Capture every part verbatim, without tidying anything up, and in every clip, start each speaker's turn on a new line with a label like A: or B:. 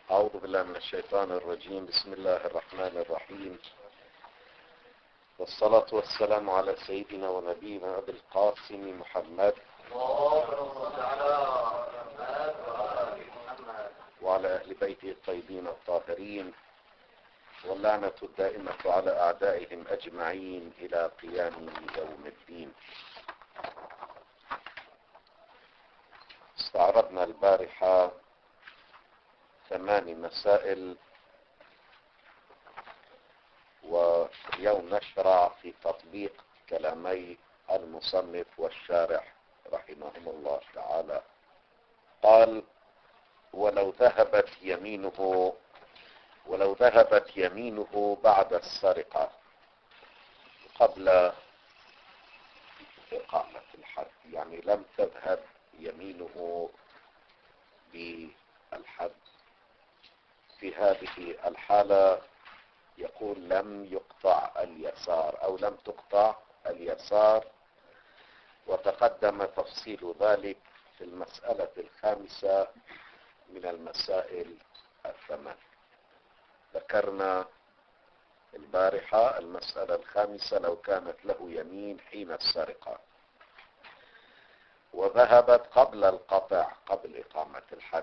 A: أعوذ بالله من الشيطان الرجيم. بسم الله الرحمن الرحيم، والصلاة والسلام على سيدنا ونبينا أبي القاسم محمد وعلى أهل بيته الطيبين الطاهرين، واللعنة الدائمة على أعدائهم أجمعين إلى قيام يوم الدين. استعرضنا البارحة ثمان مسائل، واليوم نشرع في تطبيق كلامي المصنف والشارح رحمهم الله تعالى. قال: ولو ذهبت يمينه ولو ذهبت يمينه بعد السرقة قبل إقامة الحد، يعني لم تذهب يمينه بالحد، في هذه الحالة يقول لم يقطع اليسار أو لم تقطع اليسار، وتقدم تفصيل ذلك في المسألة الخامسة من المسائل الثمان. ذكرنا البارحة المسألة الخامسة: لو كانت له يمين حين السرقة وذهبت قبل القطع قبل إقامة الحد،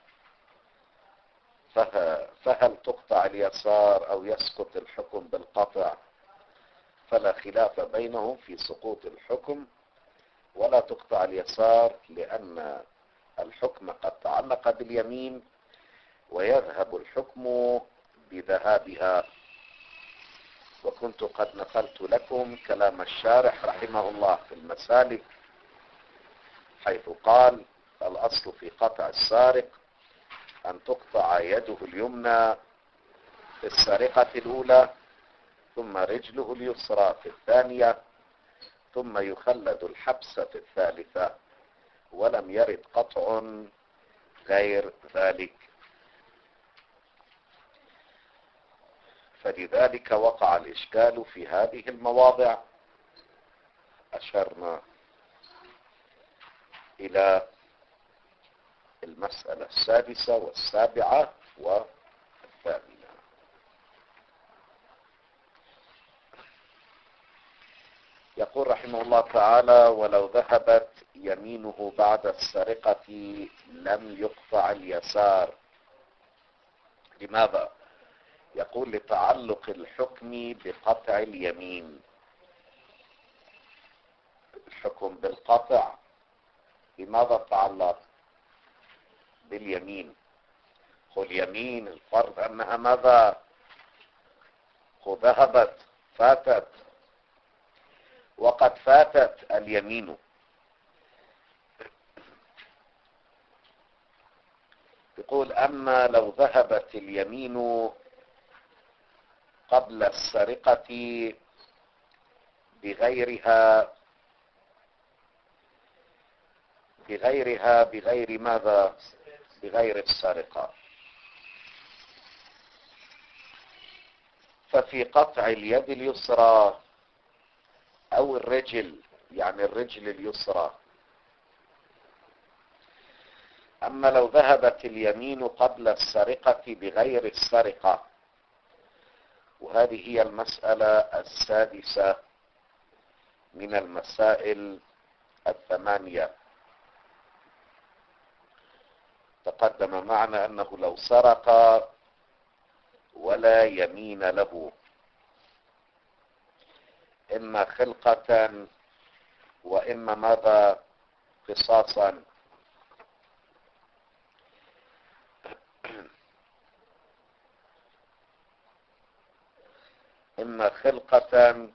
A: فهل تقطع اليسار أو يسقط الحكم بالقطع؟ فلا خلاف بينهم في سقوط الحكم، ولا تقطع اليسار لأن الحكم قد تعلق باليمين ويذهب الحكم بذهابها. وكنت قد نقلت لكم كلام الشارح رحمه الله في المسالك، حيث قال: الأصل في قطع السارق أن تقطع يده اليمنى في السرقة الأولى، ثم رجله اليسرى في الثانية، ثم يخلد الحبس في الثالثة، ولم يرد قطع غير ذلك. فلذلك وقع الإشكال في هذه المواضع. أشرنا إلى المسألة السادسة والسابعة والثامنة. يقول رحمه الله تعالى: ولو ذهبت يمينه بعد السرقة لم يقطع اليسار. لماذا؟ يقول: لتعلق الحكم بقطع اليمين. الحكم بالقطع لماذا تعلق باليمين؟ قل يمين الفرض أنها ماذا؟ قل ذهبت، فاتت، وقد فاتت اليمين. يقول: أما لو ذهبت اليمين قبل السرقة بغيرها بغيرها بغير ماذا؟ بغير السرقة، ففي قطع اليد اليسرى أو الرجل، يعني الرجل اليسرى. أما لو ذهبت اليمين قبل السرقة بغير السرقة، وهذه هي المسألة السادسة من المسائل الثمانية. تقدم معنا أنه لو سرق ولا يمين له، إما خلقة وإما ماذا؟ قصاصا. إما خلقة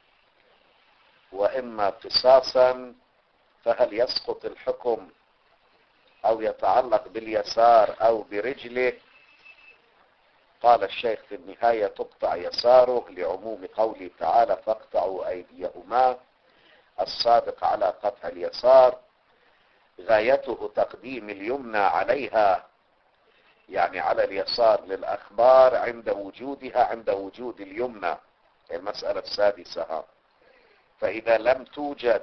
A: وإما قصاصا، فهل يسقط الحكم أو يتعلق باليسار أو برجله؟ قال الشيخ في النهاية: تقطع يساره لعموم قوله تعالى: فاقطعوا أيديهما. الصادق على قطع اليسار غايته تقديم اليمنى عليها، يعني على اليسار للأخبار عند وجودها عند وجود اليمنى. المسألة السادسة. فإذا لم توجد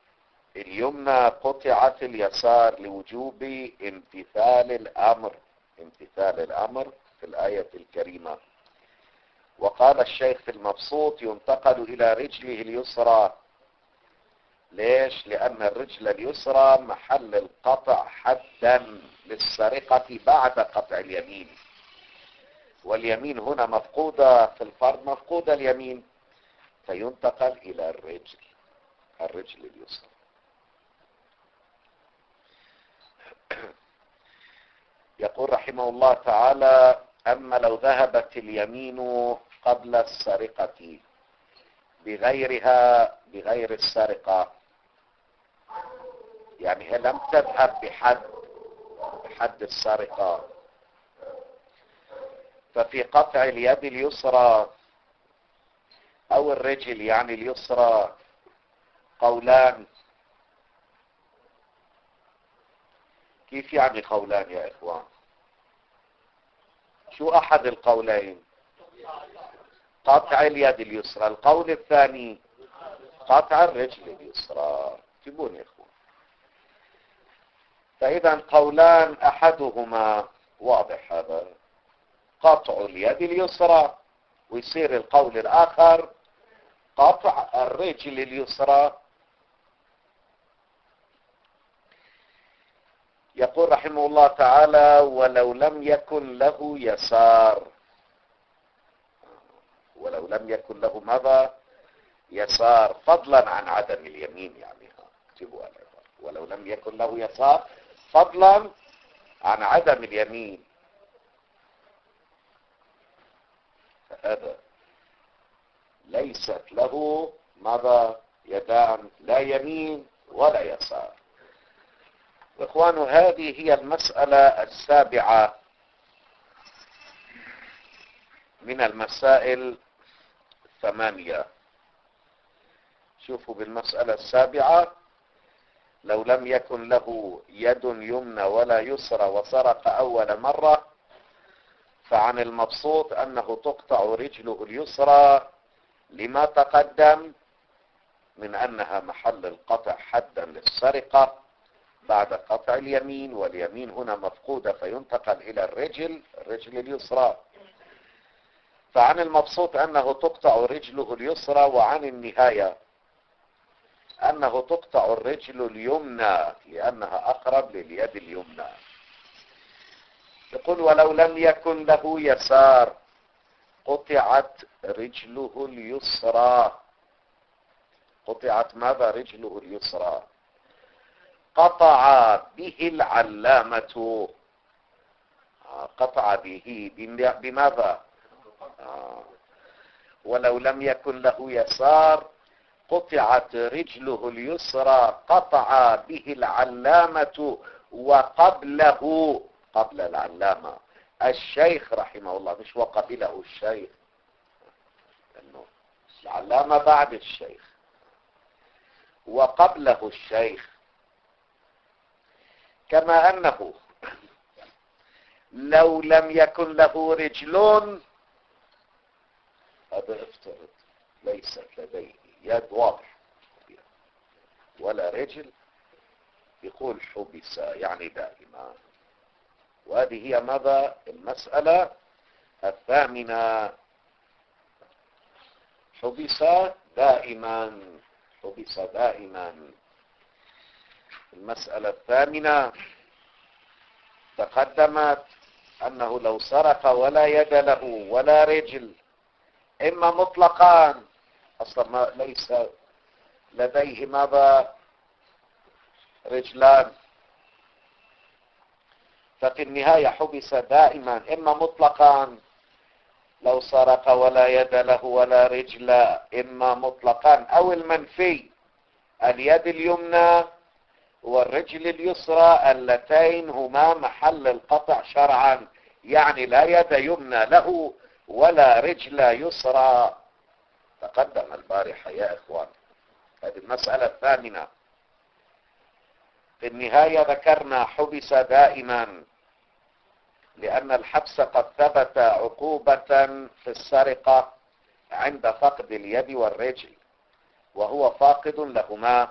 A: اليمنى قطعت اليسار لوجوب امتثال الأمر امتثال الأمر في الآية الكريمة. وقال الشيخ في المبسوط ينتقل إلى رجله اليسرى. ليش؟ لأن الرجل اليسرى محل القطع حدا للسرقة بعد قطع اليمين، واليمين هنا مفقودة في الفرض، مفقودة اليمين، فينتقل إلى الرجل الرجل اليسرى. يقول رحمه الله تعالى: أما لو ذهبت اليمين قبل السرقة بغيرها بغير السرقة، يعني هي لم تذهب بحد بحد السرقة، ففي قطع اليد اليسرى أو الرجل يعني اليسرى قولان. كيف يعني قولان يا إخوان؟ شو أحد القولين؟ قطع اليد اليسرى. القول الثاني قطع الرجل اليسرى. تبون يا إخوان؟ فإذا قولان أحدهما واضح، هذا قطع اليد اليسرى، ويصير القول الآخر قطع الرجل اليسرى. يقول رحمه الله تعالى: ولو لم يكن له يسار. ولو لم يكن له ماذا؟ يسار، فضلا عن عدم اليمين. يعني اكتبوا العبارة: ولو لم يكن له يسار فضلا عن عدم اليمين، فهذا ليست له ماذا؟ يدان، لا يمين ولا يسار. إخوان، هذه هي المسألة السابعة من المسائل الثمانية. شوفوا بالمسألة السابعة: لو لم يكن له يد يمنى ولا يسرى وسرق أول مرة، فعن المبسوط أنه تقطع رجله اليسرى لما تقدم من أنها محل القطع حدا للسرقة بعد قطع اليمين، واليمين هنا مفقودة فينتقل إلى الرجل الرجل اليسرى. فعن المبسوط أنه تقطع رجله اليسرى، وعن النهاية أنه تقطع الرجل اليمنى لأنها أقرب لليد اليمنى. يقول: ولو لم يكن له يسار قطعت رجله اليسرى. قطعت ماذا؟ رجله اليسرى. قطع به العلامة. قطع به بماذا؟ آه. ولو لم يكن له يسار قطعت رجله اليسرى، قطع به العلامة وقبله، قبل العلامة الشيخ رحمه الله، مش وقبله الشيخ، لأنه العلامة بعد الشيخ، وقبله الشيخ. كما أنه لو لم يكن له رجلون، هذا افترض ليست لديه يد واضح ولا رجل، يقول حبس يعني دائما. وهذه هي ماذا؟ المسألة الثامنة. حبس دائما، حبس دائما. المسألة الثامنة تقدمت أنه لو سرق ولا يد له ولا رجل، إما مطلقان، أصلا ما ليس لديه ماذا؟ رجلان، ففي النهاية حبس دائما، إما مطلقان لو سرق ولا يد له ولا رجل، إما مطلقان، أو المنفي اليد اليمنى والرجل اليسرى اللتين هما محل القطع شرعا، يعني لا يد يمنى له ولا رجل يسرى. تقدم البارحة يا إخوان، هذه المسألة الثامنة. في النهاية ذكرنا حبس دائما لأن الحبس قد ثبت عقوبة في السرقة عند فقد اليد والرجل، وهو فاقد لهما.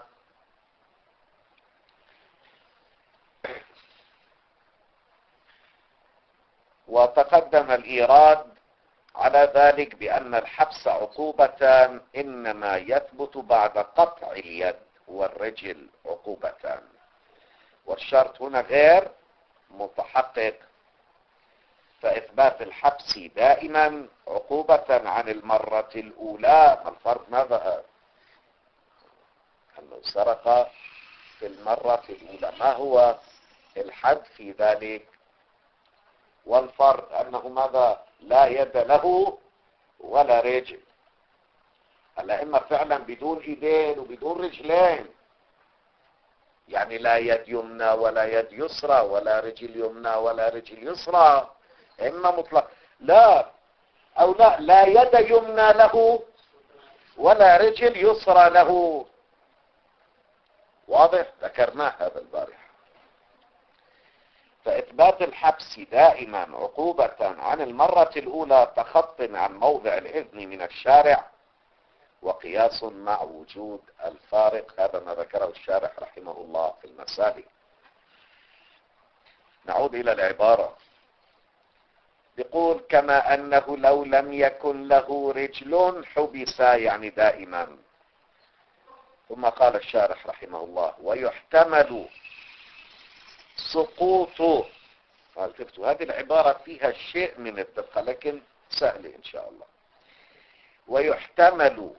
A: وتقدم الإيراد على ذلك بأن الحبس عقوبتان إنما يثبت بعد قطع اليد والرجل عقوبتان، والشرط هنا غير متحقق، فإثبات الحبس دائما عقوبة عن المرة الأولى. ما الفرق؟ ماذا؟ أنه سرق في المرة الأولى، ما هو الحد في ذلك؟ والفرق أنه ماذا؟ لا يد له ولا رجل. الأئمة فعلا بدون إيدين وبدون رجلين، يعني لا يد يمنى ولا يد يسرى ولا رجل يمنى ولا رجل يسرى، إما مطلق. لا، أو لا لا يد يمنى له ولا رجل يسرى له. واضح؟ ذكرناه هذا البارحة. فإثبات الحبس دائما عقوبة عن المرة الأولى تخط عن موضع الإذن من الشارع، وقياس مع وجود الفارق. هذا ما ذكره الشارح رحمه الله في المسالك. نعود إلى العبارة. يقول كما أنه لو لم يكن له رجل حبس، يعني دائما. ثم قال الشارح رحمه الله ويحتمل سقوط. هذه العبارة فيها شيء من الدقة لكن سهلة إن شاء الله. ويحتمل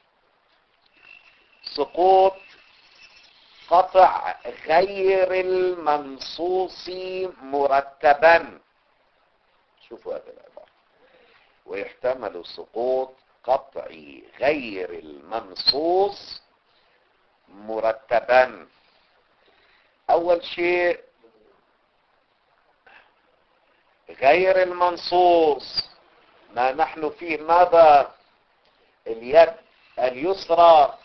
A: سقوط قطع غير المنصوص مرتبا. شوفوا هذه العبارة. ويحتمل سقوط قطع غير المنصوص مرتبا. أول شيء غير المنصوص ما نحن فيه ماذا؟ اليد اليسرى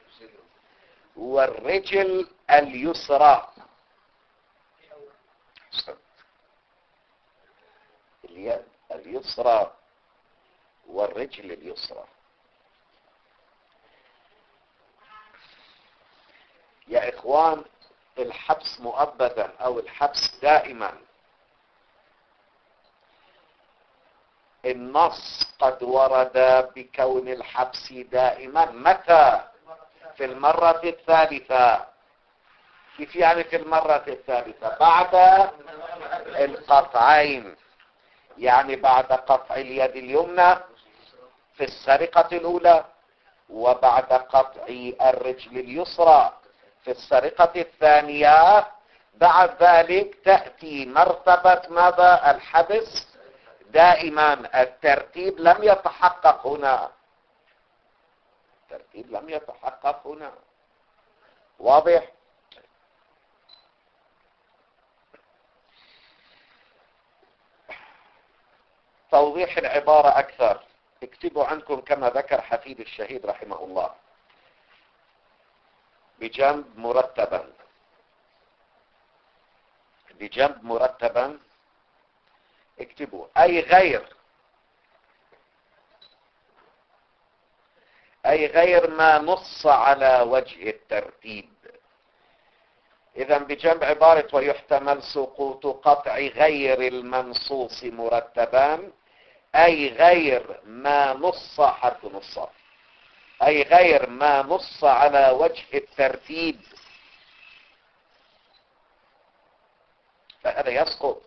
A: والرجل اليسرى. اليد اليسرى والرجل اليسرى. يا إخوان، الحبس مؤبدا أو الحبس دائما، النص قد ورد بكون الحبس دائما. متى؟ في المرة الثالثة. كيف يعني في المرة الثالثة؟ بعد القطعين، يعني بعد قطع اليد اليمنى في السرقة الأولى، وبعد قطع الرجل اليسرى في السرقة الثانية. بعد ذلك تأتي مرتبة ماذا؟ الحبس دائما. الترتيب لم يتحقق هنا، الترتيب لم يتحقق هنا. واضح؟ توضيح العبارة أكثر، اكتبوا عنكم كما ذكر حفيد الشهيد رحمه الله بجنب مرتبا، بجنب مرتبا اكتبوا أي غير، أي غير ما نص على وجه الترتيب. إذا بجنب عبارة ويحتمل سقوط قطع غير المنصوص مرتبان، أي غير ما نص، حرف نص، أي غير ما نص على وجه الترتيب، فهذا يسقط.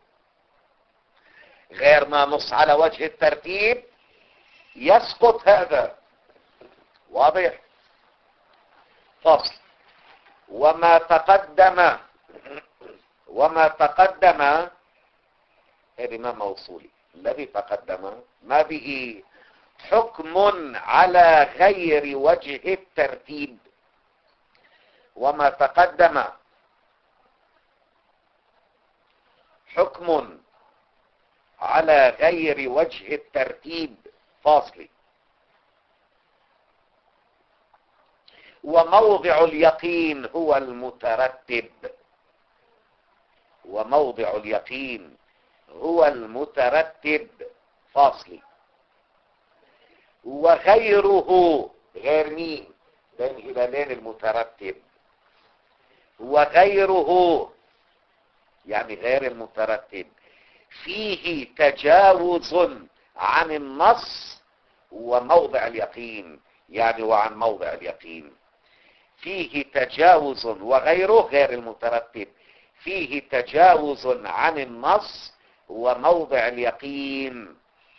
A: غير ما نص على وجه الترتيب يسقط هذا. واضح؟ فصل. وما تقدم، وما تقدم هذه ما موصولي، الذي تقدم ما به حكم على غير وجه الترتيب. وما تقدم حكم على غير وجه الترتيب. فاصل. وموضع اليقين هو المترتب، وموضع اليقين هو المترتب. فاصل. وغيره، غير مين؟ بين هلالين المترتب. وغيره يعني غير المترتب فيه تجاوز عن النص وموضع اليقين، يعني وعن موضع اليقين. فيه تجاوز وغيره غير المترتب، فيه تجاوز عن النص وموضع اليقين.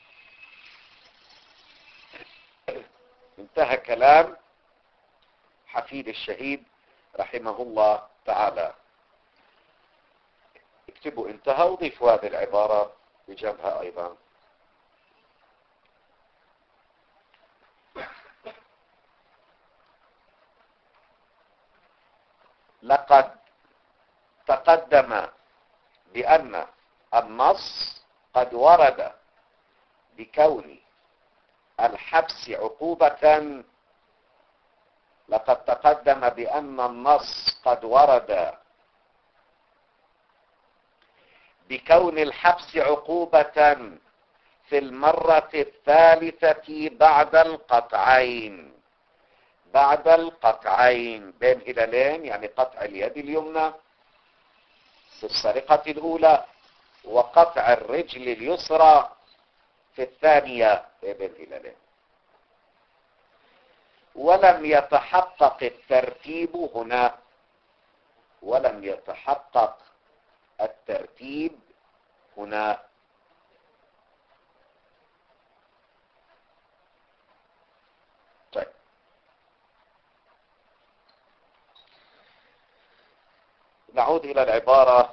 A: انتهى كلام حفيد الشهيد رحمه الله تعالى. اكتبوا انتهى وضيفوا هذه العبارة بجنبها ايضا. لقد تقدم بأن النص قد ورد بكون الحبس عقوبة. لقد تقدم بأن النص قد ورد بكون الحبس عقوبة في المرة الثالثة بعد القطعين. بعد القطعين بين هلالين، يعني قطع اليد اليمنى في السرقة الأولى وقطع الرجل اليسرى في الثانية بين هلالين. ولم يتحقق الترتيب هنا، ولم يتحقق الترتيب هنا. طيب، نعود إلى العبارة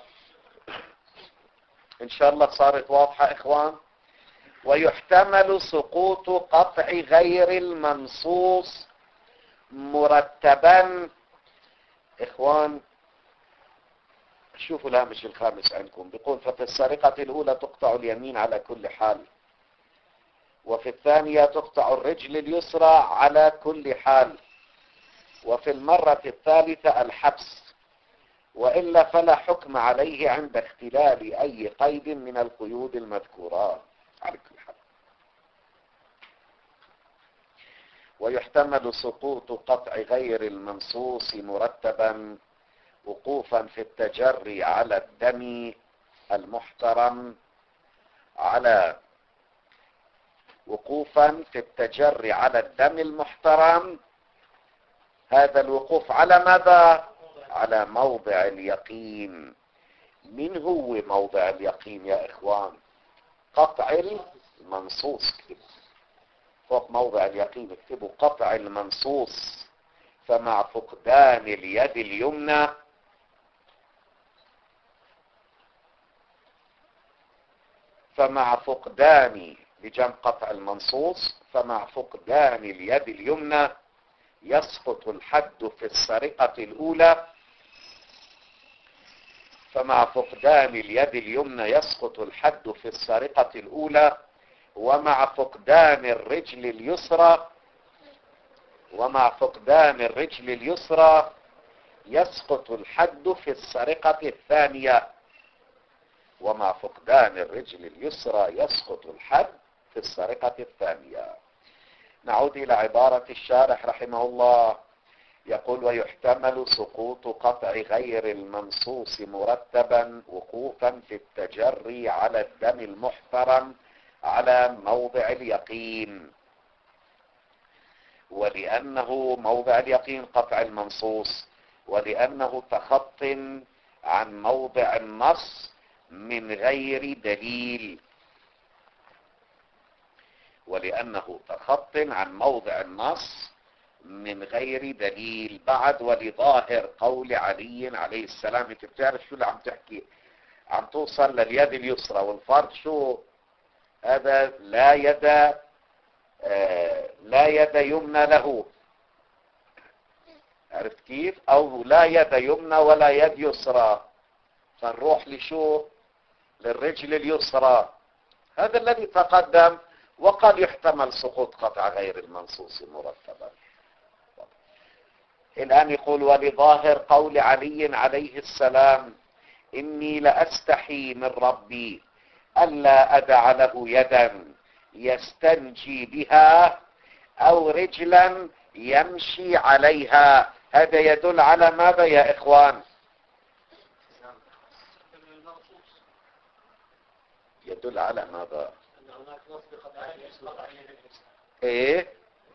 A: إن شاء الله صارت واضحة إخوان. ويحتمل سقوط قطع غير المنصوص مرتبا. إخوان شوفوا الهامش الخامس عندكم، بيقول ففي السرقة الأولى تقطع اليمين على كل حال، وفي الثانية تقطع الرجل اليسرى على كل حال، وفي المرة الثالثة الحبس، وإلا فلا حكم عليه عند اختلال أي قيد من القيود المذكورة على كل حال. ويحتمل سقوط قطع غير المنصوص مرتبا وقوفا في التجري على الدم المحترم، على وقوفا في التجري على الدم المحترم. هذا الوقوف على ماذا؟ على موضع اليقين. من هو موضع اليقين يا إخوان؟ قطع المنصوص. فوق موضع اليقين اكتبوا قطع المنصوص. فمع فقدان اليد اليمنى فمع فقدان بجمع قطع المنصوص فمع فقدان اليد اليمنى يسقط الحد في السرقة الأولى. فمع فقدان اليد اليمنى يسقط الحد في السرقة الأولى، ومع فقدان الرجل اليسرى ومع فقدان الرجل اليسرى يسقط الحد في السرقة الثانية. ومع فقدان الرجل اليسرى يسقط الحد في السرقة الثانية. نعود إلى عبارة الشارح رحمه الله، يقول ويحتمل سقوط قطع غير المنصوص مرتبا وقوفا في التجري على الدم المحترم على موضع اليقين. ولأنه موضع اليقين قطع المنصوص، ولأنه تخط عن موضع النص من غير دليل ولأنه تخط عن موضع النص من غير دليل. بعد ولظاهر قول علي عليه السلام. انت بتعرف شو اللي عم تحكي؟ عم توصل لليد اليسرى والفرد شو هذا؟ لا يد آه لا يد يمنى له. عرفت كيف؟ او لا يد يمنى ولا يد يسرى، فنروح لشو؟ للرجل اليسرى. هذا الذي تقدم. وقد يحتمل سقوط قطع غير المنصوص مرتبا. الآن يقول ولظاهر قول علي عليه السلام إني لأستحي من ربي ألا أدع له يدا يستنجي بها أو رجلا يمشي عليها. هذا يدل على ماذا يا إخوان؟ يدل على ماذا؟ ايه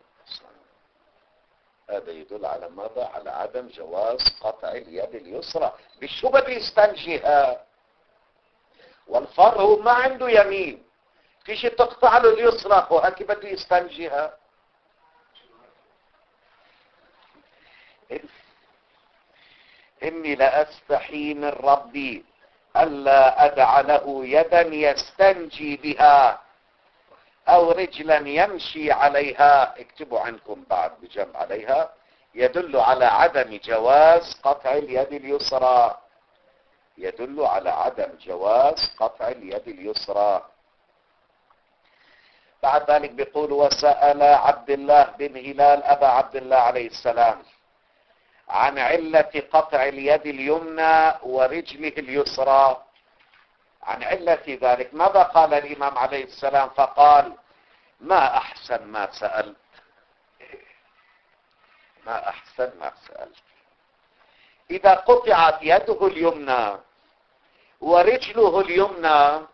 A: هذا يدل على ماذا؟ على عدم جواز قطع اليد اليسرى. بشو بده يستنجيها؟ والفار هو ما عنده يمين، فيش تقطع له اليسرى، هو اكيد بده يستنجيها. إني لأستحي من ربي ألا أدع له يدا يستنجي بها أو رجلا يمشي عليها. اكتبوا عنكم بعد بجمع عليها. يدل على عدم جواز قطع اليد اليسرى، يدل على عدم جواز قطع اليد اليسرى. بعد ذلك بيقول وسأل عبد الله بن هلال أبا عبد الله عليه السلام عن علة قطع اليد اليمنى ورجله اليسرى. عن علة ذلك ماذا قال الإمام عليه السلام؟ فقال ما أحسن ما سألت، ما أحسن ما سألت. إذا قطعت يده اليمنى ورجله اليمنى،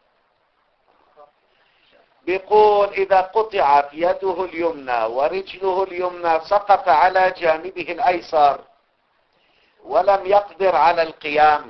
A: بيقول إذا قطعت يده اليمنى ورجله اليمنى سقط على جانبه الأيسر ولم يقدر على القيام.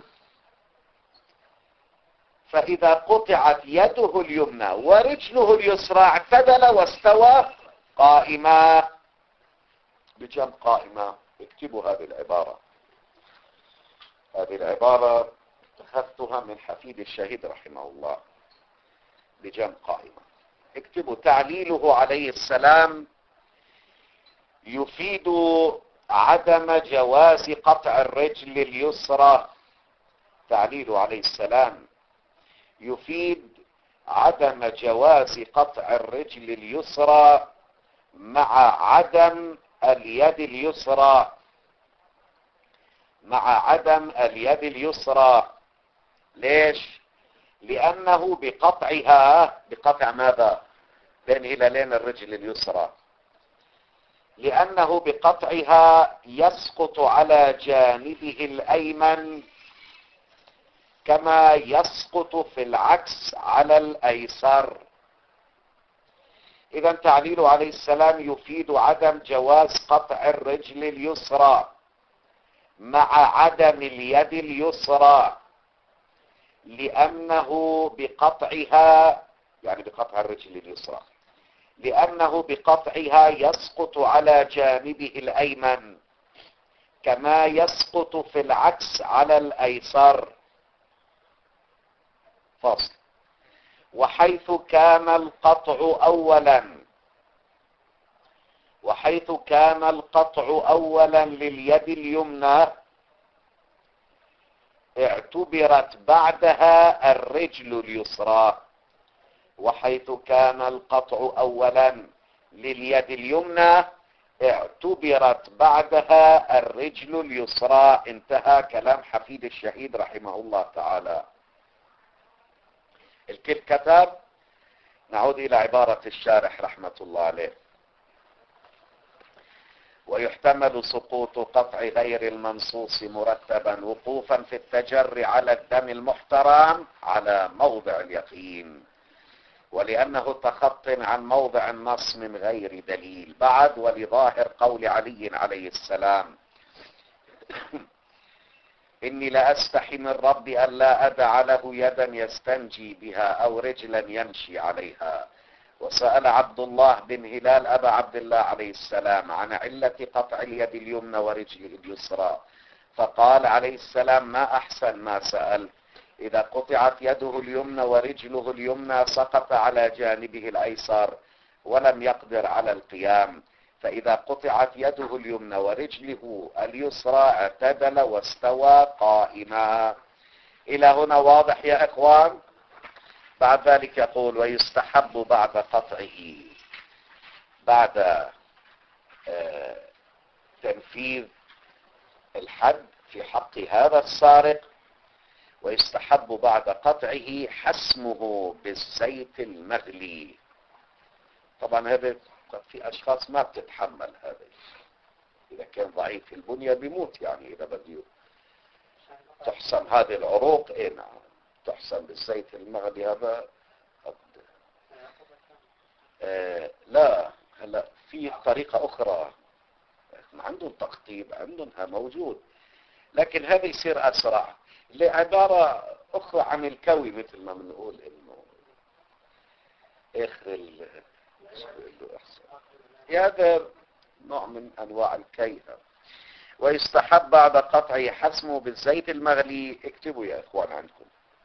A: فإذا قطعت يده اليمنى ورجله اليسرى اعتدل واستوى قائما. بجنب قائمة. اكتبوا هذه العبارة، هذه العبارة أخذتها من حفيد الشهيد رحمه الله. بجنب قائمة. اكتبوا تعليله عليه السلام يفيد عدم جواز قطع الرجل اليسرى. تعليله عليه السلام يفيد عدم جواز قطع الرجل اليسرى مع عدم اليد اليسرى، مع عدم اليد اليسرى. ليش؟ لأنه بقطعها، بقطع ماذا؟ بين هلالين الرجل اليسرى، لأنه بقطعها يسقط على جانبه الأيمن كما يسقط في العكس على الأيسر. إذا تعليل عليه السلام يفيد عدم جواز قطع الرجل اليسرى مع عدم اليد اليسرى، لأنه بقطعها، يعني بقطع الرجل اليسرى، لأنه بقطعها يسقط على جانبه الأيمن كما يسقط في العكس على الأيسر. فصل. وحيث كان القطع أولا وحيث كان القطع أولا لليد اليمنى اعتبرت بعدها الرجل اليسرى. وحيث كان القطع أولا لليد اليمنى اعتبرت بعدها الرجل اليسرى. انتهى كلام حفيد الشهيد رحمه الله تعالى. الكل كتب. نعود إلى عبارة الشارح رحمة الله عليه. ويحتمل سقوط قطع غير المنصوص مرتبا وقوفا في التجري على الدم المحترم على موضع اليقين، ولأنه تخط عن موضع النص من غير دليل. بعد ولظاهر قول علي عليه السلام إني لأستحي من ربي ألا أدع له يدا يستنجي بها أو رجلا يمشي عليها. وسأل عبد الله بن هلال أبا عبد الله عليه السلام عن علة قطع اليد اليمنى ورجل اليسرى، فقال عليه السلام ما أحسن ما سأل. إذا قطعت يده اليمنى ورجله اليمنى سقط على جانبه الأيسر ولم يقدر على القيام، فإذا قطعت يده اليمنى ورجله اليسرى اعتدل واستوى قائما. إلى هنا واضح يا إخوان؟ بعد ذلك يقول ويستحب بعد قطعه، بعد تنفيذ الحد في حق هذا السارق، ويستحب بعد قطعه حسمه بالزيت المغلي. طبعا هذا في أشخاص ما بتتحمل هذا، إذا كان ضعيف البنية بيموت، يعني إذا بده تحسم هذه العروق. إيه نعم تحسن بالزيت المغلي هذا قد آه لا هلا في طريقة أخرى، عندهم تقطيب عندهم موجود، لكن هذا يصير أسرع لعبارة أخرى عن الكوي، مثل ما بنقول إنه آخر ال هذا نوع من أنواع الكي. ويستحب بعد قطعه حسمه بالزيت المغلي. اكتبوا يا إخوان عندكم.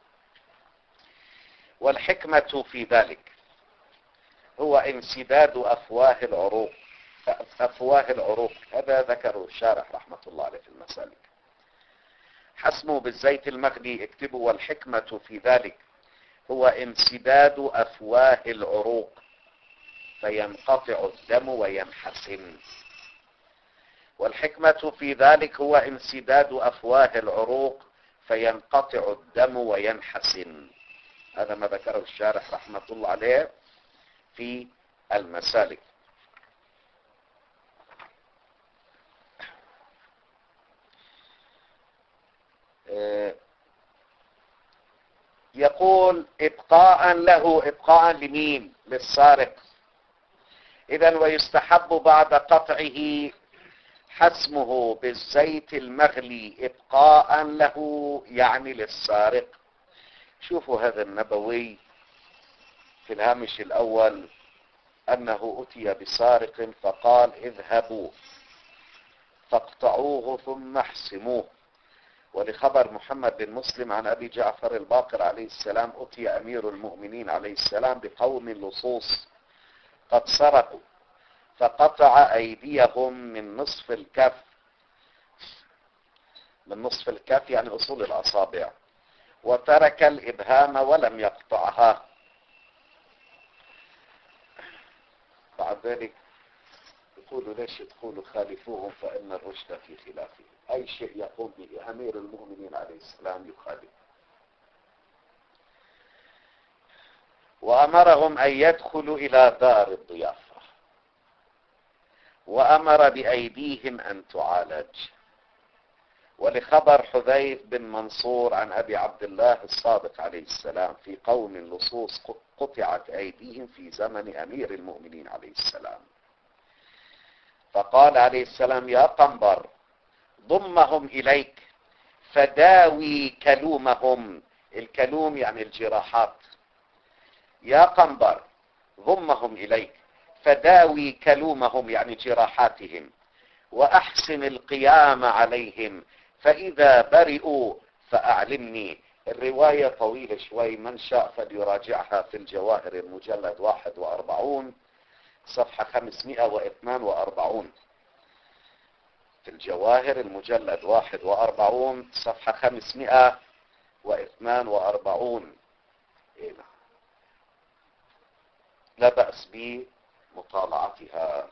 A: والحكمة في ذلك هو انسداد أفواه العروق. أفواه العروق هذا ذكره الشارح رحمة الله عليه في المسالك. حسمه بالزيت المغلي اكتبوا. والحكمة في ذلك هو انسداد أفواه العروق فينقطع الدم وينحسن. والحكمة في ذلك هو انسداد أفواه العروق فينقطع الدم وينحسن. هذا ما ذكره الشارح رحمة الله عليه في المسالك. يقول ابقاء له. ابقاء لمين؟ للسارق. اذا ويستحب بعد قطعه حسمه بالزيت المغلي ابقاء له، يعني للسارق. شوفوا هذا النبوي في الهامش الاول انه اتي بسارق فقال اذهبوا فاقطعوه ثم احسموه. ولخبر محمد بن مسلم عن أبي جعفر الباقر عليه السلام أتي أمير المؤمنين عليه السلام بقوم لصوص قد سرقوا فقطع أيديهم من نصف الكف. من نصف الكف يعني أصول الأصابع، وترك الإبهام ولم يقطعها. بعد ذلك يقولوا ليش تقولوا خالفوهم فإن الرشد في خلافهم. أي شيء يقوم به أمير المؤمنين عليه السلام يخالف. وأمرهم أن يدخلوا إلى دار الضيافة وأمر بأيديهم أن تعالج. ولخبر حذيف بن منصور عن أبي عبد الله الصادق عليه السلام في قوم لصوص قطعت أيديهم في زمن أمير المؤمنين عليه السلام، فقال عليه السلام يا قنبر ضمهم إليك فداوي كلومهم. الكلوم يعني الجراحات. يا قنبر ضمهم إليك فداوي كلومهم يعني جراحاتهم، وأحسن القيام عليهم، فإذا برئوا فأعلمني. الرواية طويلة شوي، من شاء فليراجعها في الجواهر المجلد واحد وأربعون صفحة خمسمائة واثنين وأربعين. في الجواهر المجلد واحد وأربعون صفحة خمسمائة واثنين وأربعين. لا بأس بمطالعتها.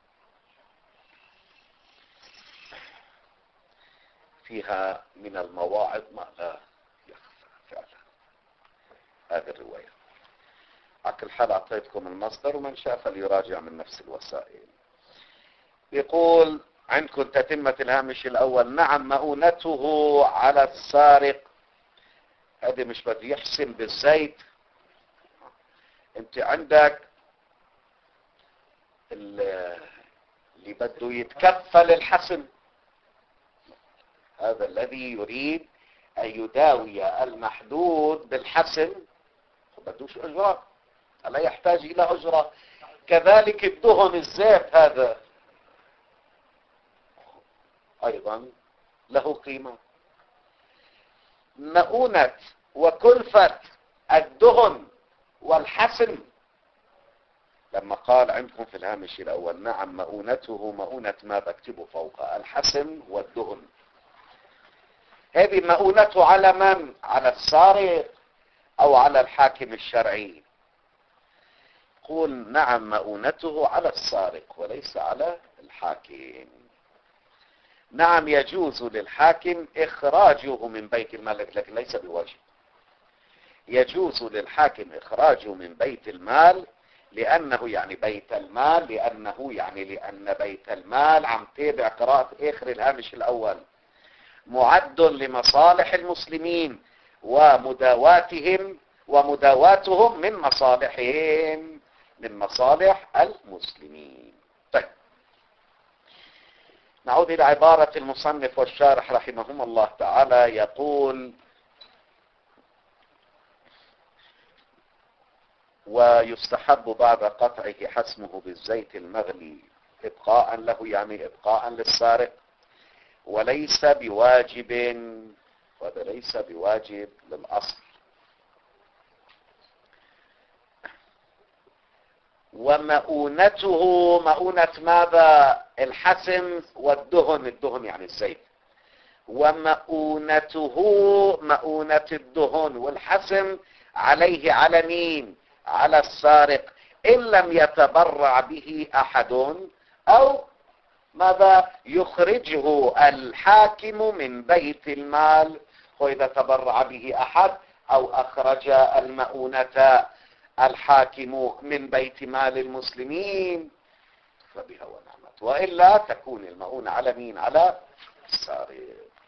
A: فيها من المواعظ ما لا يخفى فعلا هذه الرواية. على كل حال أعطيتكم المصدر، ومن شاء فليراجع من نفس الوسائل. يقول عندكم تتمة الهامش الأول. نعم مؤونته على السارق. هذه مش بده يحسن بالزيت. انت عندك اللي بده يتكفل الحسن، هذا الذي يريد أن يداوي المحدود بالحسن بدوش أجرة، لا يحتاج إلى أجرة. كذلك الدهن الزيت هذا أيضا له قيمة. مؤونة وكلفة الدهن والحسن، لما قال عندكم في الهامش الأول نعم مؤونته، مؤونة ما بكتبه فوق الحسن والدهن. هذه مؤونته على من؟ على السارق أو على الحاكم الشرعي؟ قول نعم مؤونته على السارق وليس على الحاكم. نعم يجوز للحاكم إخراجه من بيت المال، لكن ليس بواجب. يجوز للحاكم إخراجه من بيت المال لأنه يعني بيت المال، لأنه يعني لأن بيت المال عم تابع قراءة آخر الهامش الأول معد لمصالح المسلمين ومداواتهم ومداواتهم من مصالحهم من مصالح المسلمين. طيب، نعود إلى عبارة المصنف والشارح رحمهما الله تعالى. يقول: ويستحب بعد قطعه حسمه بالزيت المغلي إبقاء له، يعني إبقاء للسارق، وليس بواجب، وهذا ليس بواجب للأصل. ومؤونته، مؤونة ماذا؟ الحسم والدهن، الدهن يعني الزيت. ومؤونته، مؤونة الدهن والحسم عليه، على مين؟ على السارق، إن لم يتبرع به أحد، أو ماذا؟ يخرجه الحاكم من بيت المال، وإذا تبرع به أحد أو أخرج المؤونة الحاكم من بيت مال المسلمين فبها ونعمت، وإلا تكون المؤونة على مين؟ على السارق.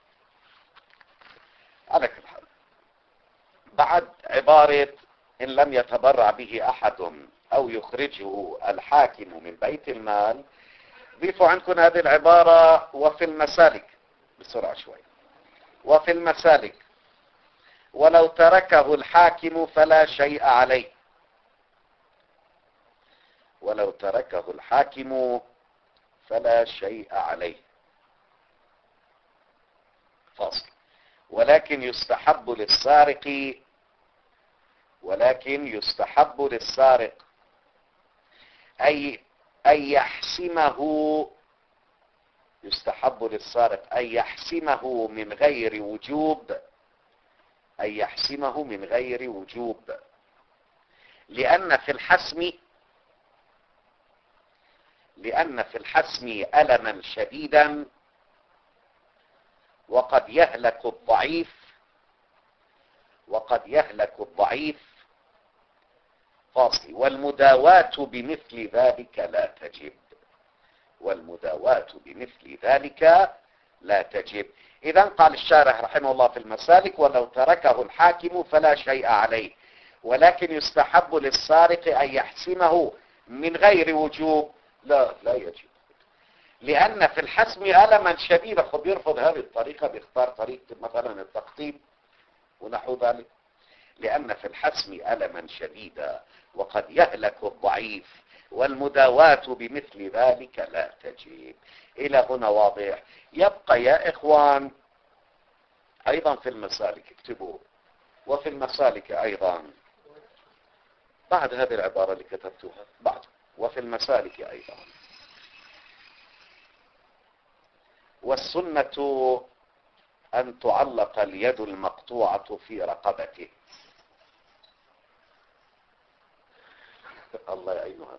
A: على كل حال، بعد عبارة إن لم يتبرع به أحد أو يخرجه الحاكم من بيت المال، ضيفوا عندكم هذه العبارة: وفي المسالك، بسرعة شوي. وفي المسالك ولو تركه الحاكم فلا شيء عليه، ولو تركه الحاكم فلا شيء عليه، فاصل. ولكن يستحب للسارق، ولكن يستحب للسارق أي أن يحسمه، يستحب للسارق أن يحسمه من غير وجوب، أن يحسمه من غير وجوب، لأن في الحسم لأن في الحسم ألما شديدا، وقد يهلك الضعيف وقد يهلك الضعيف فاصل. والمداواة بمثل ذلك لا تجب، والمداواة بمثل ذلك لا تجب. إذن قال الشارح رحمه الله في المسالك: ولو تركه الحاكم فلا شيء عليه، ولكن يستحب للسارق أن يحسمه من غير وجوب. لا لا يجب، لأن في الحسم ألما شديدا. خب يرفض هذه الطريقة، بيختار طريقة مثلا التقطيب ونحو ذلك. لأن في الحسم ألما شديدا وقد يهلك الضعيف، والمداواة بمثل ذلك لا تجب. إلى هنا واضح؟ يبقى يا إخوان أيضا في المسالك، اكتبوا: وفي المسالك أيضا، بعد هذه العبارة اللي كتبتوها، بعد وفي المسالك أيضا: والسنة أن تعلق اليد المقطوعة في رقبته. الله يعينها.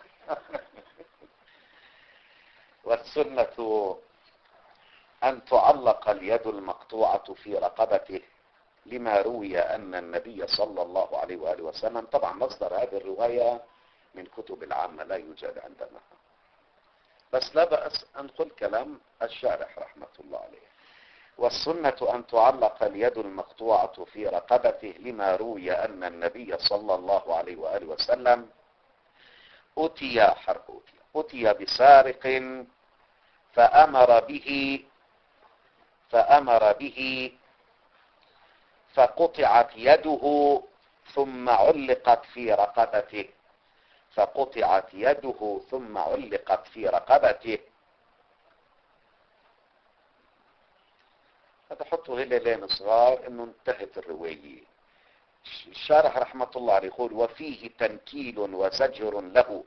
A: والسنة أن تعلق اليد المقطوعة في رقبته، لما روي أن النبي صلى الله عليه وآله وسلم، طبعا مصدر هذه الرواية من كتب العامة لا يوجد عندنا، بس لا بأس أن نقول كلام الشارح رحمة الله عليه. والسنة أن تعلق اليد المقطوعة في رقبته، لما روي أن النبي صلى الله عليه وآله وسلم أتي حرف أتي أتي بسارق فأمر به فأمر به فقطعت يده ثم علقت في رقبته فقطعت يده ثم علقت في رقبته. هذا حطوا هلالين صغار انه انتهت الرواية. الشارح رحمة الله عليه يقول: وفيه تنكيل وزجر له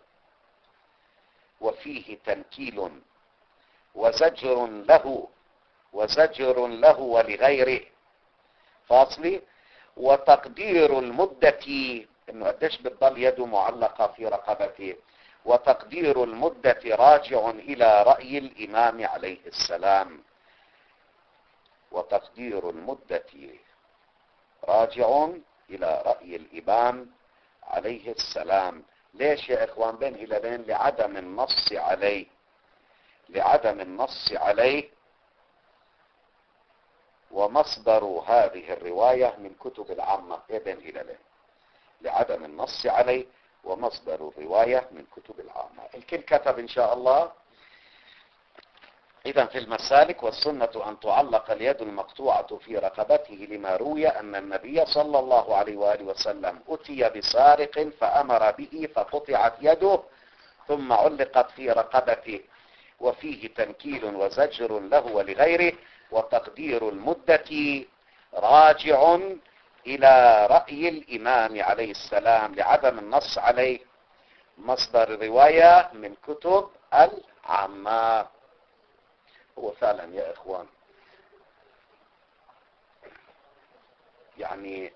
A: وفيه تنكيل وزجر له وزجر له ولغيره، فاصلي. وتقدير المدة، انه قديش بتضل يده معلقة في رقبته، وتقدير المدة راجع الى رأي الامام عليه السلام. وتقدير المدة راجع الى رأي الامام عليه السلام. ليش يا اخوان؟ بين هلالين: لعدم النص عليه لعدم النص عليه ومصدر هذه الرواية من كتب العامة إذن إلى له لعدم النص عليه، ومصدر الرواية من كتب العامة. الكل كتب إن شاء الله. إذا في المسالك والسنة أن تعلق اليد المقطوعة في رقبته، لما روي أن النبي صلى الله عليه وآله وسلم أتي بسارق فأمر به فقطعت يده ثم علقت في رقبته، وفيه تنكيل وزجر له ولغيره، وتقدير المدة راجع إلى رأي الإمام عليه السلام لعدم النص عليه. مصدر الرواية من كتب العامة. هو فعلا يا إخوان يعني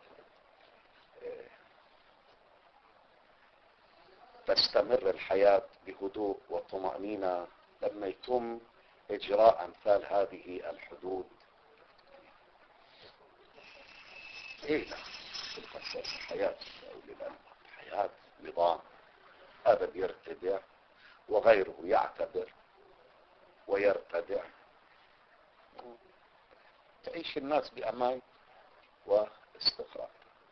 A: تستمر الحياة بهدوء وطمأنينة لما يتم إجراء أمثال هذه الحدود. إيه لا الأساس الحياة الحياة نظام، هذا بيرتدع وغيره يعتبر ويرتدع، تعيش الناس بأمان واستقرار.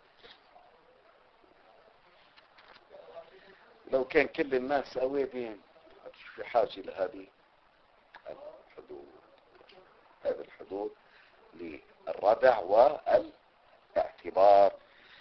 A: لو كان كل الناس أويبين في حاجة لهذه الحدود، هذه الحدود للردع والاعتبار.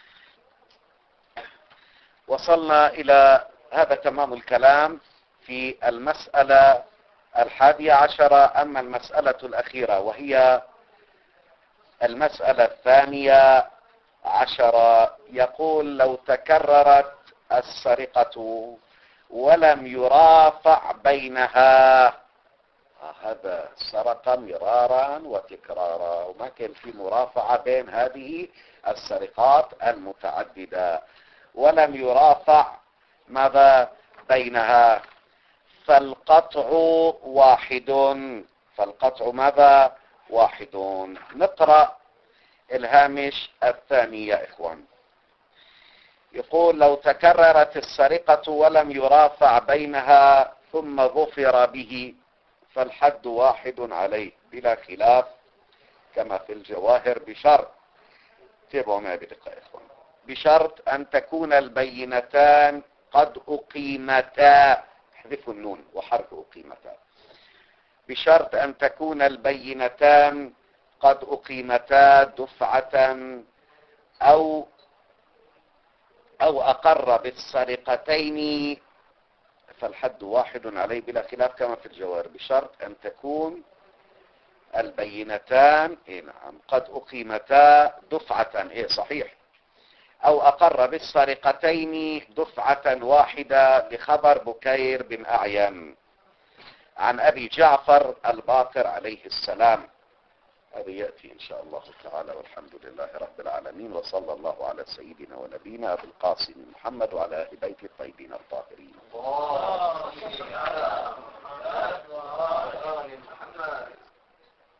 A: وصلنا إلى هذا تمام الكلام في المسألة الحادية عشرة. أما المسألة الأخيرة وهي المسألة الثانية عشرة، يقول لو تكررت السرقة ولم يرافع بينها، هذا سرق مرارا وتكرارا وما كان في مرافعة بين هذه السرقات المتعددة، ولم يرافع ماذا بينها، فالقطع واحد. فالقطع ماذا واحد. نقرأ الهامش الثاني يا إخوان. يقول لو تكررت السرقة ولم يرافع بينها ثم ظفر به فالحد واحد عليه بلا خلاف كما في الجواهر، بشرط تابعوا معي بدقة يا إخوان، بشرط أن تكون البينتان قد أقيمتا، احذفوا النون وحرف أقيمتا، بشرط أن تكون البينتان قد أقيمتا دفعة أو أو أقر بالسرقتين فالحد واحد عليه بلا خلاف كما في الجوار، بشرط أن تكون البينتان إيه نعم قد أقيمتا دفعة، إيه صحيح، أو أقر بالسرقتين دفعة واحدة، بخبر بكير بن أعين عن أبي جعفر الباقر عليه السلام. هذا يأتي إن شاء الله تعالى، والحمد لله رب العالمين، وصلى الله على سيدنا ونبينا أبي القاسم محمد وعلى أهل بيته الطيبين الطاهرين.